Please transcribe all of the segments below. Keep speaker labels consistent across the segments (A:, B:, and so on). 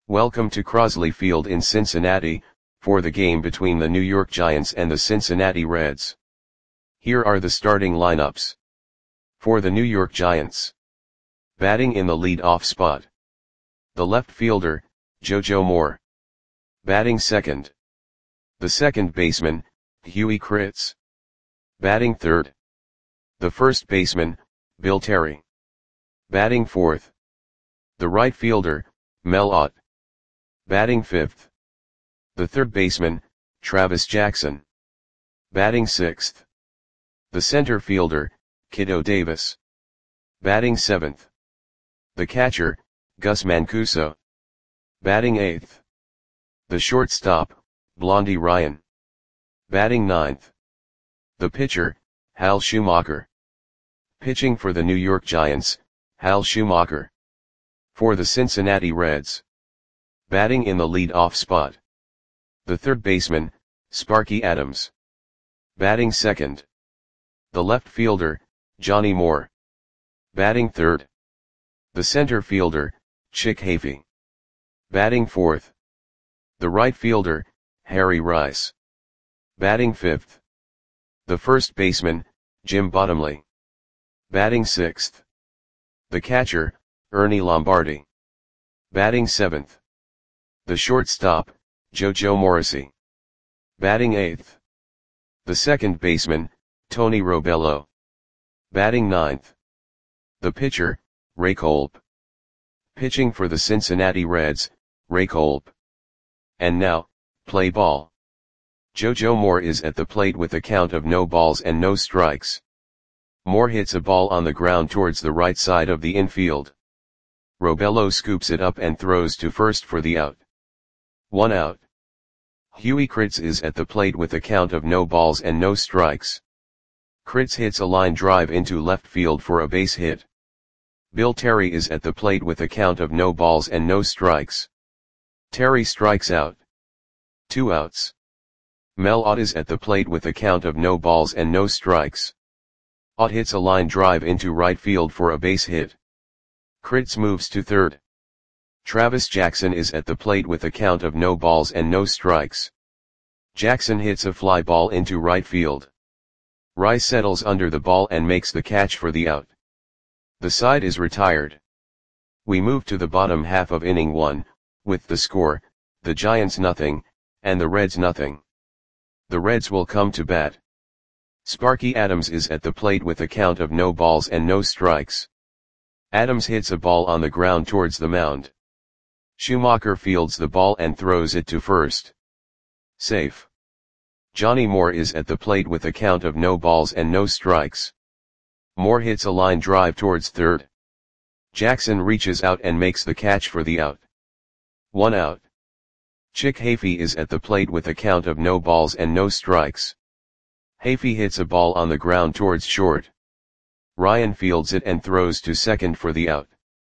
A: Welcome to Crosley Field in Cincinnati, for the game between the New York Giants and the Cincinnati Reds. Here are the starting lineups. For the New York Giants. Batting in the lead-off spot. The left fielder, JoJo Moore. Batting second. The second baseman, Huey Kritz. Batting third. The first baseman, Bill Terry. Batting fourth. The right fielder, Mel Ott. Batting fifth. The third baseman, Travis Jackson. Batting sixth. The center fielder, Kiddo Davis. Batting seventh. The catcher, Gus Mancuso. Batting eighth. The shortstop, Blondie Ryan. Batting ninth. The pitcher, Hal Schumacher. Pitching for the New York Giants, Hal Schumacher. For the Cincinnati Reds. Batting in the lead-off spot. The third baseman, Sparky Adams. Batting second. The left fielder, Johnny Moore. Batting third. The center fielder, Chick Hafey. Batting fourth. The right fielder, Harry Rice. Batting fifth. The first baseman, Jim Bottomley. Batting sixth. The catcher, Ernie Lombardi. Batting seventh. The shortstop, JoJo Morrissey. Batting eighth. The second baseman, Tony Robello. Batting ninth. The pitcher, Ray Kolb. Pitching for the Cincinnati Reds, Ray Kolb. And now, play ball. JoJo Moore is at the plate with a count of no balls and no strikes. Moore hits a ball on the ground towards the right side of the infield. Robello scoops it up and throws to first for the out. 1 out. Huey Kritz is at the plate with a count of no balls and no strikes. Kritz hits a line drive into left field for a base hit. Bill Terry is at the plate with a count of no balls and no strikes. Terry strikes out. 2 outs. Mel Ott is at the plate with a count of no balls and no strikes. Ott hits a line drive into right field for a base hit. Kritz moves to third. Travis Jackson is at the plate with a count of no balls and no strikes. Jackson hits a fly ball into right field. Rice settles under the ball and makes the catch for the out. The side is retired. We move to the bottom half of inning 1, with the score, the Giants nothing, and the Reds nothing. The Reds will come to bat. Sparky Adams is at the plate with a count of no balls and no strikes. Adams hits a ball on the ground towards the mound. Schumacher fields the ball and throws it to first. Safe. Johnny Moore is at the plate with a count of no balls and no strikes. Moore hits a line drive towards third. Jackson reaches out and makes the catch for the out. 1 out. Chick Hafey is at the plate with a count of no balls and no strikes. Hafey hits a ball on the ground towards short. Ryan fields it and throws to second for the out.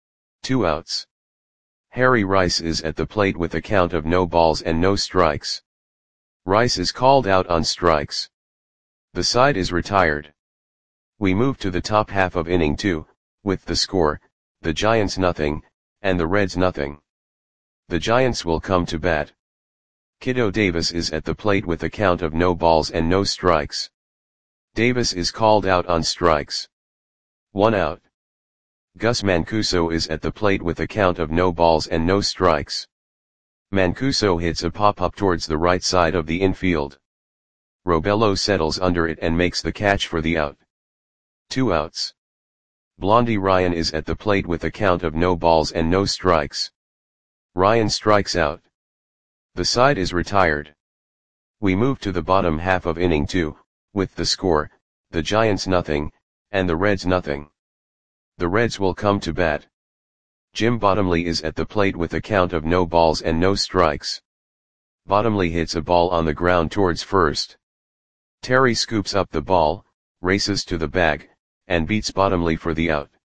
A: 2 outs. Harry Rice is at the plate with a count of no balls and no strikes. Rice is called out on strikes. The side is retired. We move to the top half of inning 2, with the score, the Giants nothing, and the Reds nothing. The Giants will come to bat. Kiddo Davis is at the plate with a count of no balls and no strikes. Davis is called out on strikes. 1 out. Gus Mancuso is at the plate with a count of no balls and no strikes. Mancuso hits a pop-up towards the right side of the infield. Robello settles under it and makes the catch for the out. 2 outs. Blondie Ryan is at the plate with a count of no balls and no strikes. Ryan strikes out. The side is retired. We move to the bottom half of inning 2, with the score, the Giants nothing, and the Reds nothing. The Reds will come to bat. Jim Bottomley is at the plate with a count of no balls and no strikes. Bottomley hits a ball on the ground towards first. Terry scoops up the ball, races to the bag, and beats Bottomley for the out.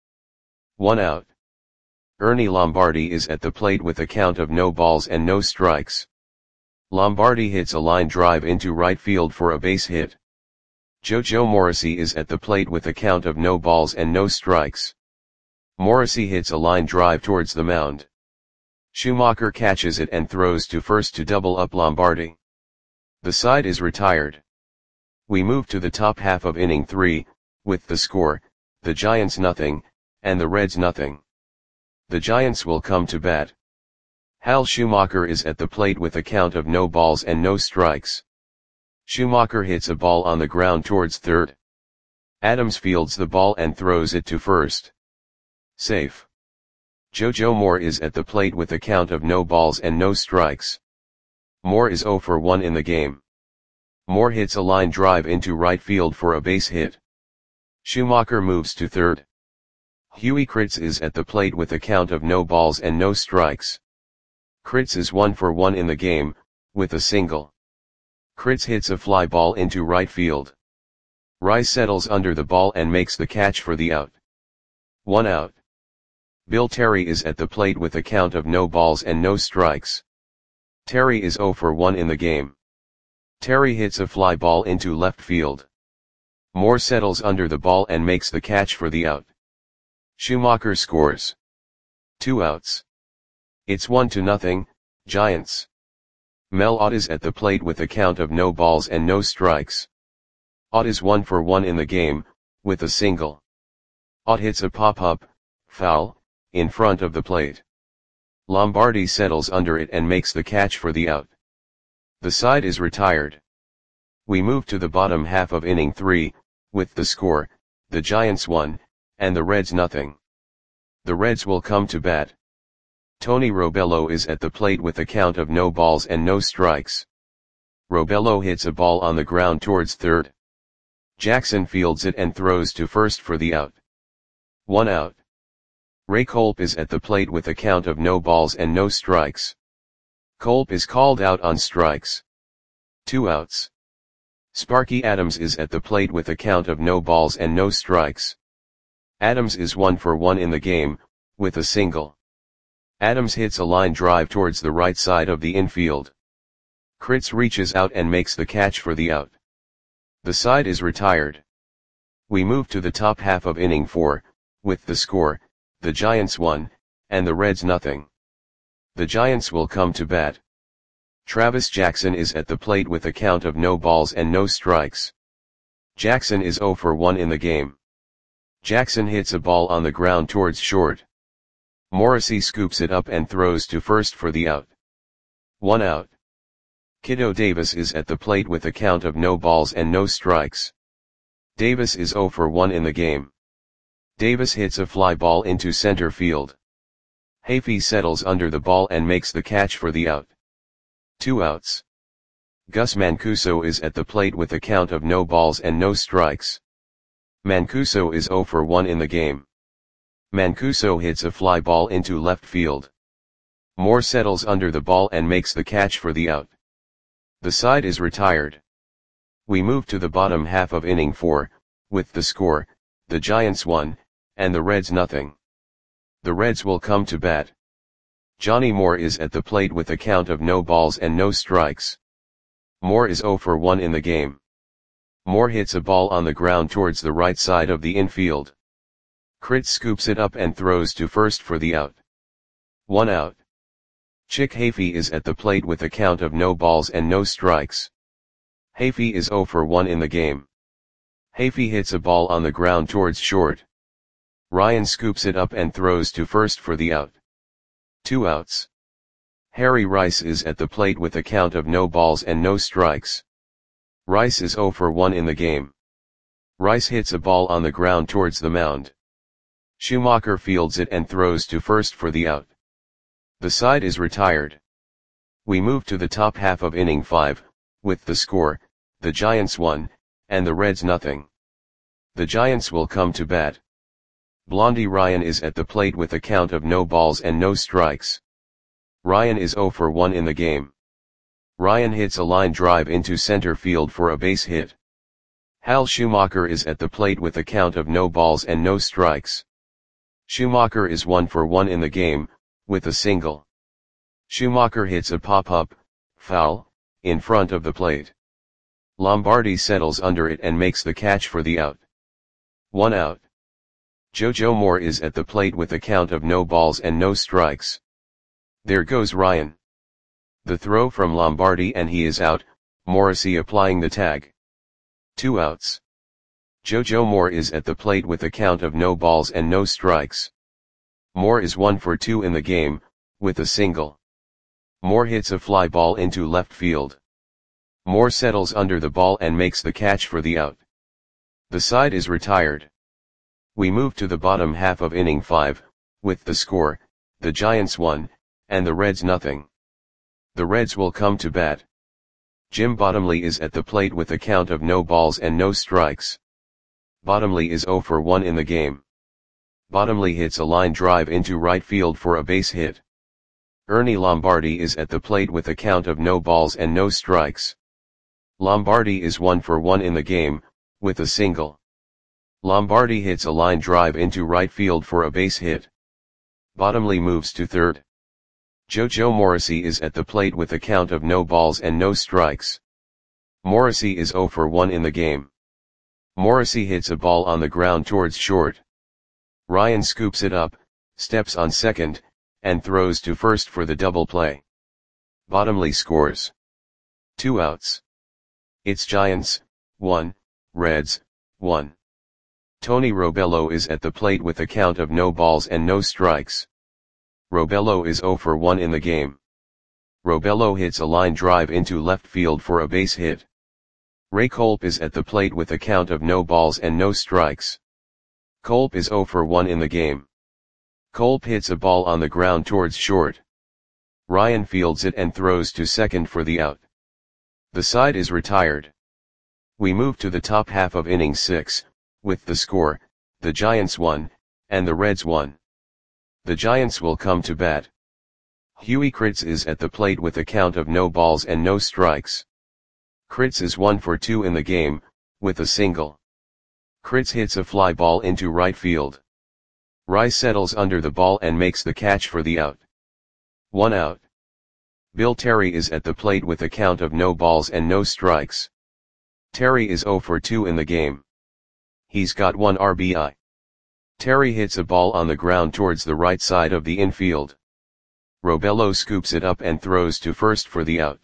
A: 1 out. Ernie Lombardi is at the plate with a count of no balls and no strikes. Lombardi hits a line drive into right field for a base hit. JoJo Morrissey is at the plate with a count of no balls and no strikes. Morrissey hits a line drive towards the mound. Schumacher catches it and throws to first to double up Lombardi. The side is retired. We move to the top half of inning 3, with the score, the Giants nothing, and the Reds nothing. The Giants will come to bat. Hal Schumacher is at the plate with a count of no balls and no strikes. Schumacher hits a ball on the ground towards third. Adams fields the ball and throws it to first. Safe. JoJo Moore is at the plate with a count of no balls and no strikes. Moore is 0 for 1 in the game. Moore hits a line drive into right field for a base hit. Schumacher moves to third. Huey Kritz is at the plate with a count of no balls and no strikes. Kritz is 1 for 1 in the game, with a single. Kritz hits a fly ball into right field. Rice settles under the ball and makes the catch for the out. 1 out. Bill Terry is at the plate with a count of no balls and no strikes. Terry is 0 for 1 in the game. Terry hits a fly ball into left field. Moore settles under the ball and makes the catch for the out. Schumacher scores. 2 outs. It's 1-0, Giants. Mel Ott is at the plate with a count of no balls and no strikes. Ott is 1 for 1 in the game, with a single. Ott hits a pop-up, foul, in front of the plate. Lombardi settles under it and makes the catch for the out. The side is retired. We move to the bottom half of inning 3, with the score, the Giants 1, and the Reds nothing. The Reds will come to bat. Tony Robello is at the plate with a count of no balls and no strikes. Robello hits a ball on the ground towards third. Jackson fields it and throws to first for the out. 1 out. Ray Kolb is at the plate with a count of no balls and no strikes. Kolb is called out on strikes. 2 outs. Sparky Adams is at the plate with a count of no balls and no strikes. Adams is 1 for 1 in the game, with a single. Adams hits a line drive towards the right side of the infield. Kritz reaches out and makes the catch for the out. The side is retired. We move to the top half of inning 4, with the score, the Giants 1, and the Reds nothing. The Giants will come to bat. Travis Jackson is at the plate with a count of no balls and no strikes. Jackson is 0 for 1 in the game. Jackson hits a ball on the ground towards short. Morrissey scoops it up and throws to first for the out. 1 out. Kiddo Davis is at the plate with a count of no balls and no strikes. Davis is 0 for 1 in the game. Davis hits a fly ball into center field. Hafey settles under the ball and makes the catch for the out. 2 outs. Gus Mancuso is at the plate with a count of no balls and no strikes. Mancuso is 0 for 1 in the game. Mancuso hits a fly ball into left field. Moore settles under the ball and makes the catch for the out. The side is retired. We move to the bottom half of inning 4, with the score, the Giants 1, and the Reds nothing. The Reds will come to bat. Johnny Moore is at the plate with a count of no balls and no strikes. Moore is 0 for 1 in the game. Moore hits a ball on the ground towards the right side of the infield. Kritz scoops it up and throws to first for the out. 1 out. Chick Hafey is at the plate with a count of no balls and no strikes. Hafey is 0 for 1 in the game. Hafey hits a ball on the ground towards short. Ryan scoops it up and throws to first for the out. 2 outs. Harry Rice is at the plate with a count of no balls and no strikes. Rice is 0 for 1 in the game. Rice hits a ball on the ground towards the mound. Schumacher fields it and throws to first for the out. The side is retired. We move to the top half of inning 5, with the score, the Giants 1, and the Reds nothing. The Giants will come to bat. Blondie Ryan is at the plate with a count of no balls and no strikes. Ryan is 0 for 1 in the game. Ryan hits a line drive into center field for a base hit. Hal Schumacher is at the plate with a count of no balls and no strikes. Schumacher is 1 for 1 in the game, with a single. Schumacher hits a pop-up, foul, in front of the plate. Lombardi settles under it and makes the catch for the out. 1 out. JoJo Moore is at the plate with a count of no balls and no strikes. There goes Ryan. The throw from Lombardi and he is out, Morrissey applying the tag. 2 outs. JoJo Moore is at the plate with a count of no balls and no strikes. Moore is 1 for 2 in the game, with a single. Moore hits a fly ball into left field. Moore settles under the ball and makes the catch for the out. The side is retired. We move to the bottom half of inning 5, with the score, the Giants 1, and the Reds nothing. The Reds will come to bat. Jim Bottomley is at the plate with a count of no balls and no strikes. Bottomley is 0 for 1 in the game. Bottomley hits a line drive into right field for a base hit. Ernie Lombardi is at the plate with a count of no balls and no strikes. Lombardi is 1 for 1 in the game, with a single. Lombardi hits a line drive into right field for a base hit. Bottomley moves to third. JoJo Morrissey is at the plate with a count of no balls and no strikes. Morrissey is 0 for 1 in the game. Morrissey hits a ball on the ground towards short. Ryan scoops it up, steps on second, and throws to first for the double play. Bottomley scores. 2 outs. It's Giants, 1, Reds, 1. Tony Robello is at the plate with a count of no balls and no strikes. Robello is 0 for 1 in the game. Robello hits a line drive into left field for a base hit. Ray Kolb is at the plate with a count of no balls and no strikes. Kolb is 0 for 1 in the game. Kolb hits a ball on the ground towards short. Ryan fields it and throws to second for the out. The side is retired. We move to the top half of inning 6, with the score, the Giants 1, and the Reds 1. The Giants will come to bat. Huey Kritz is at the plate with a count of no balls and no strikes. Kritz is 1 for 2 in the game, with a single. Kritz hits a fly ball into right field. Rice settles under the ball and makes the catch for the out. 1 out. Bill Terry is at the plate with a count of no balls and no strikes. Terry is 0 for 2 in the game. He's got 1 RBI. Terry hits a ball on the ground towards the right side of the infield. Robello scoops it up and throws to first for the out.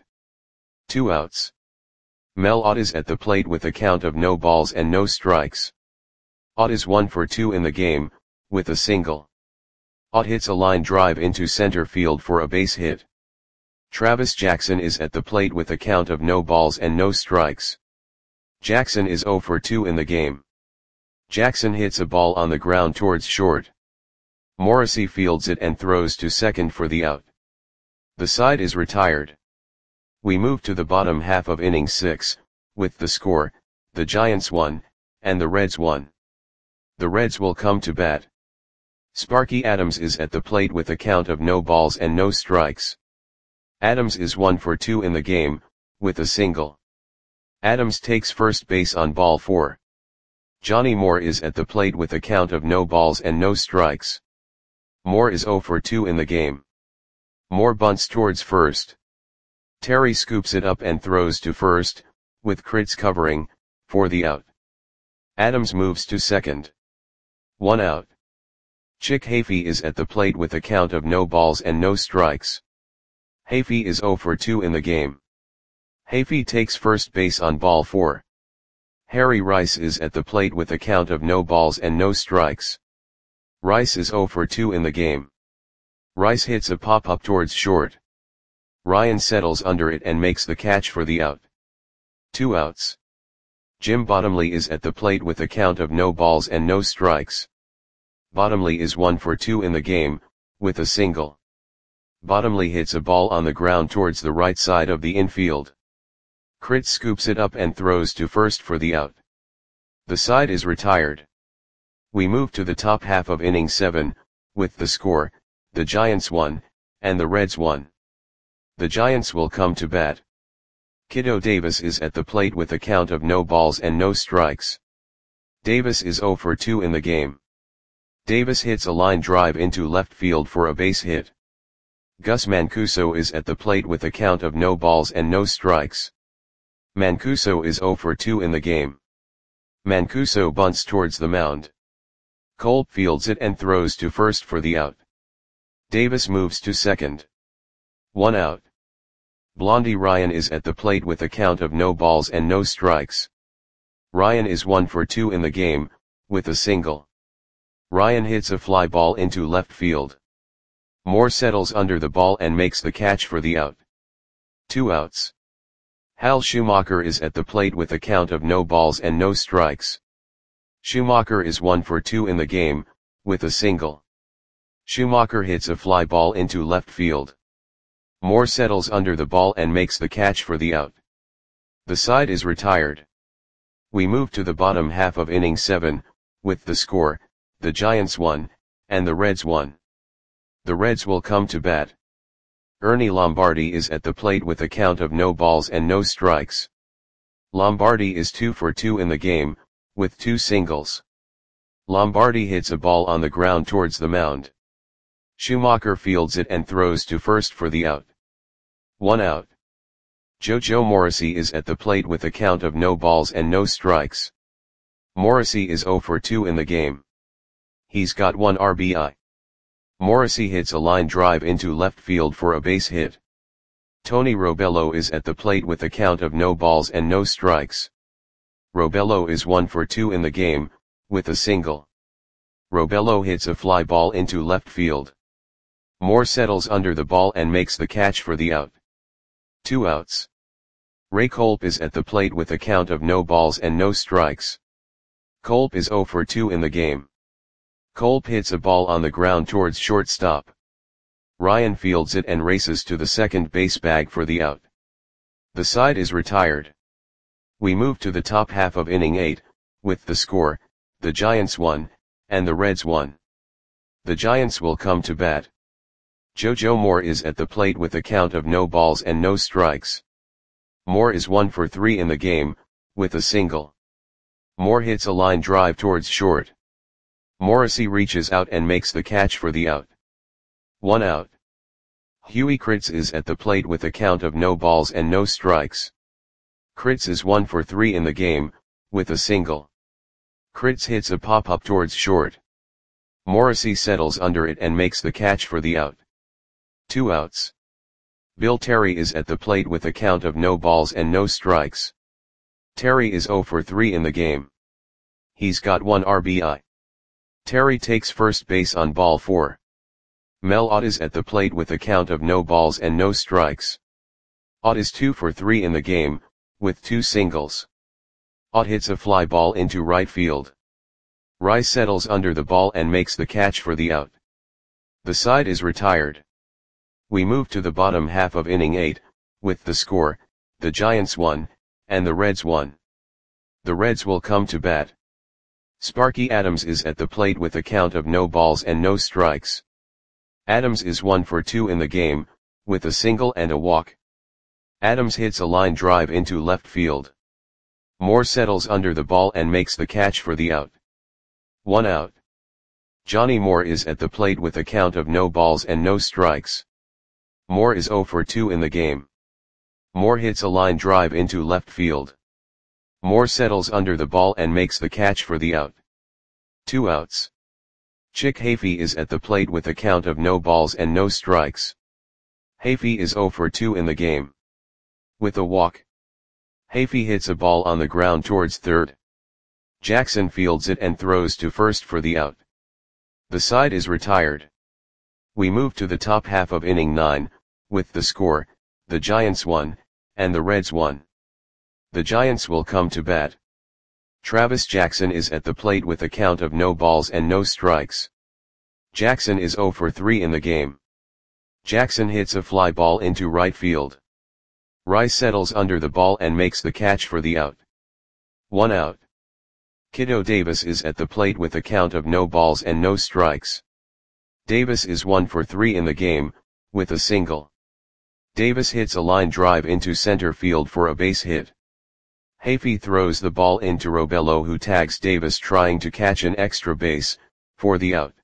A: 2 outs. Mel Ott is at the plate with a count of no balls and no strikes. Ott is 1 for 2 in the game, with a single. Ott hits a line drive into center field for a base hit. Travis Jackson is at the plate with a count of no balls and no strikes. Jackson is 0 for 2 in the game. Jackson hits a ball on the ground towards short. Morrissey fields it and throws to second for the out. The side is retired. We move to the bottom half of inning 6, with the score, the Giants 1, and the Reds 1. The Reds will come to bat. Sparky Adams is at the plate with a count of no balls and no strikes. Adams is 1 for 2 in the game, with a single. Adams takes first base on ball 4. Johnny Moore is at the plate with a count of no balls and no strikes. Moore is 0 for 2 in the game. Moore bunts towards first. Terry scoops it up and throws to first, with Kritz covering, for the out. Adams moves to second. 1 out. Chick Hafey is at the plate with a count of no balls and no strikes. Hafey is 0 for 2 in the game. Hafey takes first base on ball 4. Harry Rice is at the plate with a count of no balls and no strikes. Rice is 0 for 2 in the game. Rice hits a pop-up towards short. Ryan settles under it and makes the catch for the out. 2 outs. Jim Bottomley is at the plate with a count of no balls and no strikes. Bottomley is 1 for 2 in the game, with a single. Bottomley hits a ball on the ground towards the right side of the infield. Kritz scoops it up and throws to first for the out. The side is retired. We move to the top half of inning 7, with the score, the Giants 1, and the Reds 1. The Giants will come to bat. Kiddo Davis is at the plate with a count of no balls and no strikes. Davis is 0 for 2 in the game. Davis hits a line drive into left field for a base hit. Gus Mancuso is at the plate with a count of no balls and no strikes. Mancuso is 0 for 2 in the game. Mancuso bunts towards the mound. Kolb fields it and throws to first for the out. Davis moves to second. 1 out. Blondie Ryan is at the plate with a count of no balls and no strikes. Ryan is 1 for 2 in the game, with a single. Ryan hits a fly ball into left field. Moore settles under the ball and makes the catch for the out. 2 outs. Hal Schumacher is at the plate with a count of no balls and no strikes. Schumacher is 1 for 2 in the game, with a single. Schumacher hits a fly ball into left field. Moore settles under the ball and makes the catch for the out. The side is retired. We move to the bottom half of inning 7, with the score, the Giants 1, and the Reds 1. The Reds will come to bat. Ernie Lombardi is at the plate with a count of no balls and no strikes. Lombardi is 2 for 2 in the game, with 2 singles. Lombardi hits a ball on the ground towards the mound. Schumacher fields it and throws to first for the out. 1 out. JoJo Morrissey is at the plate with a count of no balls and no strikes. Morrissey is 0 for 2 in the game. He's got 1 RBI. Morrissey hits a line drive into left field for a base hit. Tony Robello is at the plate with a count of no balls and no strikes. Robello is 1 for 2 in the game, with a single. Robello hits a fly ball into left field. Moore settles under the ball and makes the catch for the out. 2 outs. Ray Kolb is at the plate with a count of no balls and no strikes. Kolb is 0 for 2 in the game. Kolb hits a ball on the ground towards shortstop. Ryan fields it and races to the second base bag for the out. The side is retired. We move to the top half of inning 8, with the score, the Giants 1, and the Reds 1. The Giants will come to bat. JoJo Moore is at the plate with a count of no balls and no strikes. Moore is 1 for 3 in the game, with a single. Moore hits a line drive towards short. Morrissey reaches out and makes the catch for the out. 1 out. Huey Kritz is at the plate with a count of no balls and no strikes. Kritz is 1 for 3 in the game, with a single. Kritz hits a pop-up towards short. Morrissey settles under it and makes the catch for the out. 2 outs. Bill Terry is at the plate with a count of no balls and no strikes. Terry is 0 for 3 in the game. He's got 1 RBI. Terry takes first base on ball 4. Mel Ott is at the plate with a count of no balls and no strikes. Ott is 2 for 3 in the game, with 2 singles. Ott hits a fly ball into right field. Rice settles under the ball and makes the catch for the out. The side is retired. We move to the bottom half of inning 8, with the score, the Giants 1, and the Reds 1. The Reds will come to bat. Sparky Adams is at the plate with a count of no balls and no strikes. Adams is 1 for 2 in the game, with a single and a walk. Adams hits a line drive into left field. Moore settles under the ball and makes the catch for the out. 1 out. Johnny Moore is at the plate with a count of no balls and no strikes. Moore is 0 for 2 in the game. Moore hits a line drive into left field. Moore settles under the ball and makes the catch for the out. 2 outs. Chick Hafey is at the plate with a count of no balls and no strikes. Hafey is 0 for 2 in the game. With a walk. Hafey hits a ball on the ground towards third. Jackson fields it and throws to first for the out. The side is retired. We move to the top half of inning 9, with the score, the Giants 1, and the Reds 1. The Giants will come to bat. Travis Jackson is at the plate with a count of no balls and no strikes. Jackson is 0 for 3 in the game. Jackson hits a fly ball into right field. Rice settles under the ball and makes the catch for the out. 1 out. Kiddo Davis is at the plate with a count of no balls and no strikes. Davis is 1 for 3 in the game, with a single. Davis hits a line drive into center field for a base hit. Hafey throws the ball into Robello, who tags Davis trying to catch an extra base, for the out.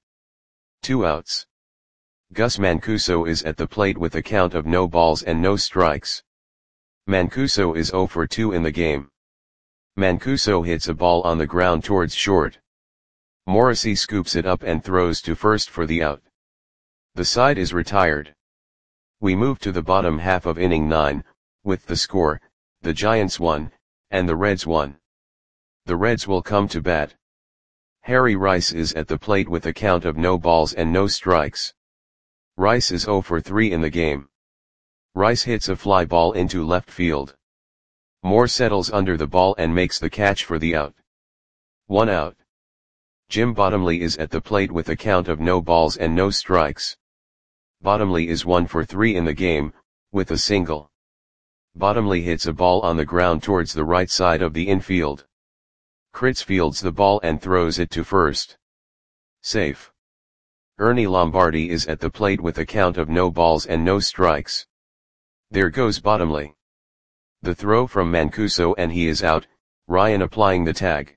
A: 2 outs. Gus Mancuso is at the plate with a count of no balls and no strikes. Mancuso is 0 for 2 in the game. Mancuso hits a ball on the ground towards short. Morrissey scoops it up and throws to first for the out. The side is retired. We move to the bottom half of inning 9, with the score, the Giants 1, and the Reds 1. The Reds will come to bat. Harry Rice is at the plate with a count of no balls and no strikes. Rice is 0 for 3 in the game. Rice hits a fly ball into left field. Moore settles under the ball and makes the catch for the out. 1 out. Jim Bottomley is at the plate with a count of no balls and no strikes. Bottomley is 1 for 3 in the game, with a single. Bottomley hits a ball on the ground towards the right side of the infield. Kritz fields the ball and throws it to first. Safe. Ernie Lombardi is at the plate with a count of no balls and no strikes. There goes Bottomley. The throw from Mancuso and he is out, Ryan applying the tag.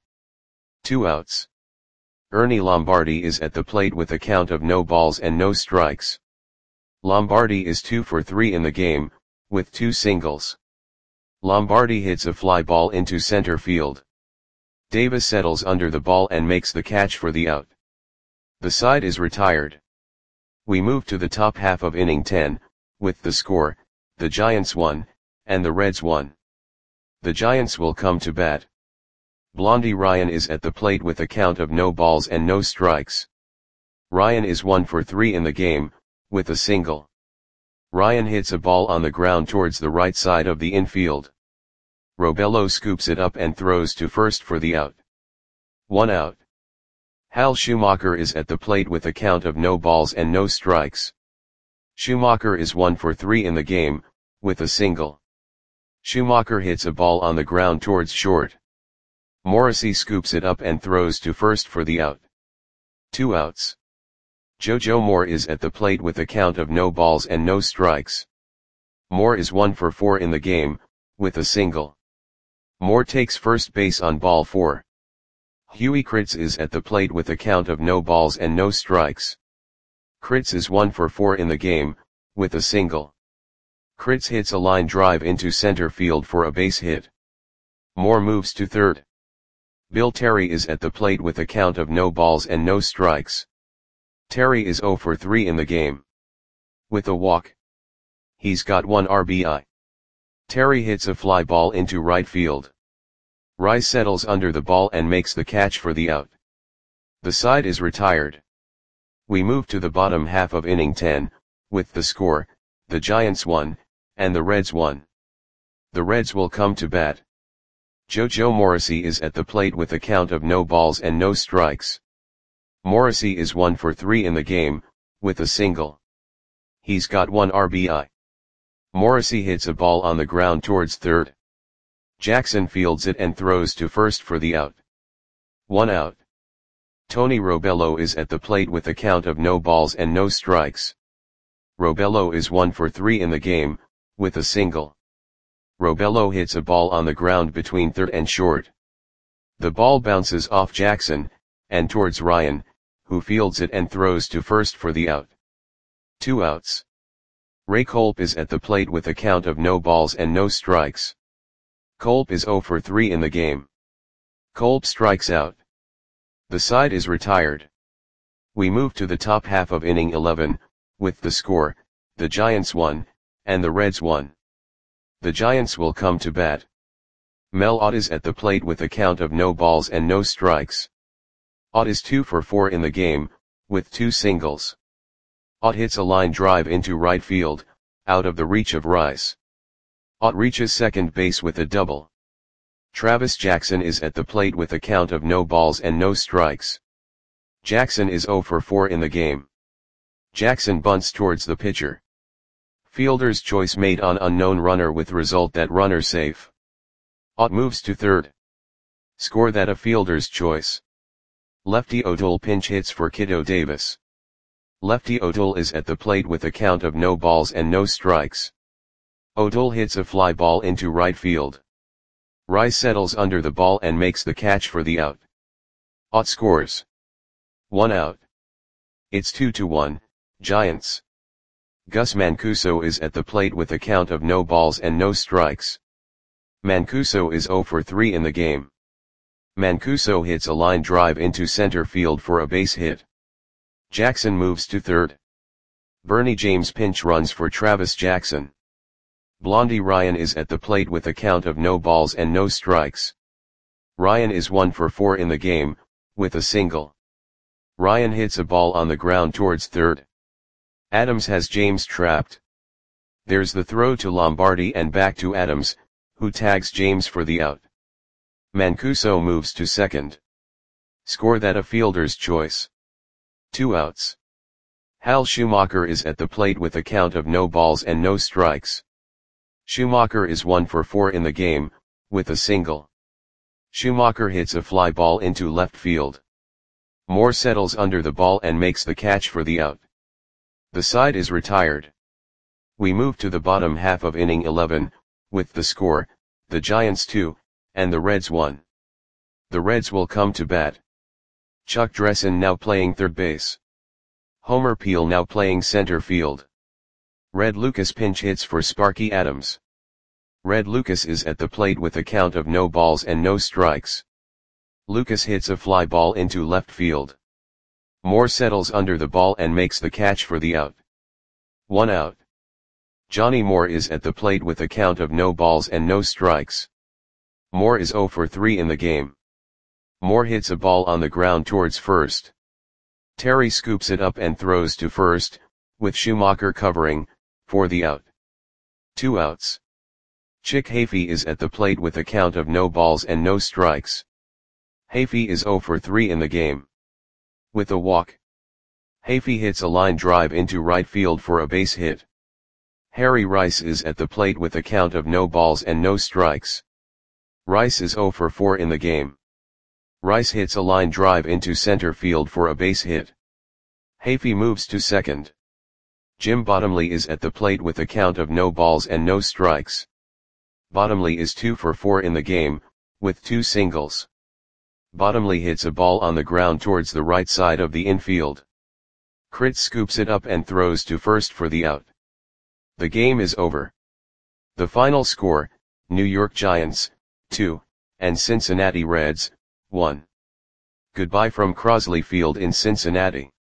A: 2 outs. Ernie Lombardi is at the plate with a count of no balls and no strikes. Lombardi is 2 for 3 in the game, with 2 singles. Lombardi hits a fly ball into center field. Davis settles under the ball and makes the catch for the out. The side is retired. We move to the top half of inning 10, with the score, the Giants 1, and the Reds 1. The Giants will come to bat. Blondie Ryan is at the plate with a count of no balls and no strikes. Ryan is 1 for 3 in the game, with a single. Ryan hits a ball on the ground towards the right side of the infield. Robello scoops it up and throws to first for the out. 1 out. Hal Schumacher is at the plate with a count of no balls and no strikes. Schumacher is 1 for 3 in the game, with a single. Schumacher hits a ball on the ground towards short. Morrissey scoops it up and throws to first for the out. 2 outs. JoJo Moore is at the plate with a count of no balls and no strikes. Moore is 1 for 4 in the game, with a single. Moore takes first base on ball 4. Huey Kritz is at the plate with a count of no balls and no strikes. Kritz is 1 for 4 in the game, with a single. Kritz hits a line drive into center field for a base hit. Moore moves to third. Bill Terry is at the plate with a count of no balls and no strikes. Terry is 0 for 3 in the game. With a walk. He's got 1 RBI. Terry hits a fly ball into right field. Rice settles under the ball and makes the catch for the out. The side is retired. We move to the bottom half of inning 10, with the score, the Giants 1, and the Reds 1. The Reds will come to bat. JoJo Morrissey is at the plate with a count of no balls and no strikes. Morrissey is 1 for 3 in the game, with a single. He's got 1 RBI. Morrissey hits a ball on the ground towards third. Jackson fields it and throws to first for the out. 1 out. Tony Robello is at the plate with a count of no balls and no strikes. Robello is 1 for 3 in the game, with a single. Robello hits a ball on the ground between third and short. The ball bounces off Jackson, and towards Ryan, who fields it and throws to first for the out. 2 outs. Ray Kolb is at the plate with a count of no balls and no strikes. Kolb is 0 for 3 in the game. Kolb strikes out. The side is retired. We move to the top half of inning 11, with the score, the Giants 1, and the Reds 1. The Giants will come to bat. Mel Ott is at the plate with a count of no balls and no strikes. Ott is 2 for 4 in the game, with 2 singles. Ott hits a line drive into right field, out of the reach of Rice. Ott reaches second base with a double. Travis Jackson is at the plate with a count of no balls and no strikes. Jackson is 0 for 4 in the game. Jackson bunts towards the pitcher. Fielder's choice made on unknown runner with result that runner safe. Ott moves to third. Score that a fielder's choice. Lefty O'Toole pinch hits for Kiddo Davis. Lefty O'Toole is at the plate with a count of no balls and no strikes. O'Toole hits a fly ball into right field. Rice settles under the ball and makes the catch for the out. Ott scores. 1 out. It's 2-1, Giants. Gus Mancuso is at the plate with a count of no balls and no strikes. Mancuso is 0 for 3 in the game. Mancuso hits a line drive into center field for a base hit. Jackson moves to third. Bernie James pinch runs for Travis Jackson. Blondie Ryan is at the plate with a count of no balls and no strikes. Ryan is 1 for 4 in the game, with a single. Ryan hits a ball on the ground towards third. Adams has James trapped. There's the throw to Lombardi and back to Adams, who tags James for the out. Mancuso moves to second. Score that a fielder's choice. 2 outs. Hal Schumacher is at the plate with a count of no balls and no strikes. Schumacher is 1 for 4 in the game, with a single. Schumacher hits a fly ball into left field. Moore settles under the ball and makes the catch for the out. The side is retired. We move to the bottom half of inning 11, with the score, the Giants 2, and the Reds 1. The Reds will come to bat. Chuck Dressen now playing third base. Homer Peel now playing center field. Red Lucas pinch hits for Sparky Adams. Red Lucas is at the plate with a count of no balls and no strikes. Lucas hits a fly ball into left field. Moore settles under the ball and makes the catch for the out. 1 out. Johnny Moore is at the plate with a count of no balls and no strikes. Moore is 0 for 3 in the game. Moore hits a ball on the ground towards first. Terry scoops it up and throws to first, with Schumacher covering, for the out. 2 outs. Chick Hafey is at the plate with a count of no balls and no strikes. Hafey is 0 for 3 in the game. With a walk. Hafey hits a line drive into right field for a base hit. Harry Rice is at the plate with a count of no balls and no strikes. Rice is 0 for 4 in the game. Rice hits a line drive into center field for a base hit. Hafey moves to second. Jim Bottomley is at the plate with a count of no balls and no strikes. Bottomley is 2 for 4 in the game, with 2 singles. Bottomley hits a ball on the ground towards the right side of the infield. Critz scoops it up and throws to first for the out. The game is over. The final score, New York Giants, 2, and Cincinnati Reds, 1. Goodbye from Crosley Field in Cincinnati.